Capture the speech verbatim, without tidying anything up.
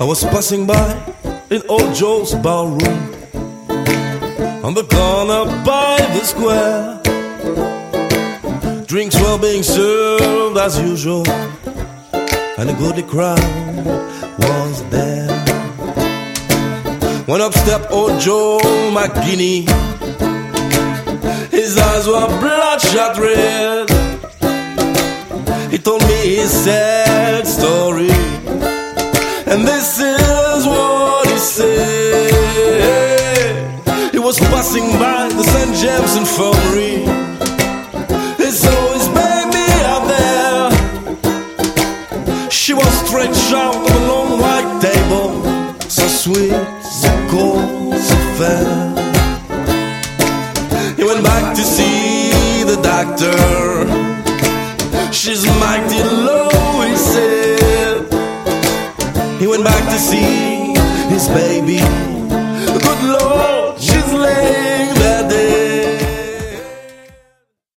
I was passing by in old Joe's ballroom on the corner by the square. Drinks were being served as usual, and a goodly crowd was there. When up stepped old Joe McGinney, his eyes were bloodshot red. He told me his sad story, and this is what he said. He was passing by the Saint James Infirmary. He saw his baby out there. She was stretched out on a long white table, so sweet, so cold, so fair. He went back to see the doctor. She's mighty low, he said. He went back to see his baby. Good Lord,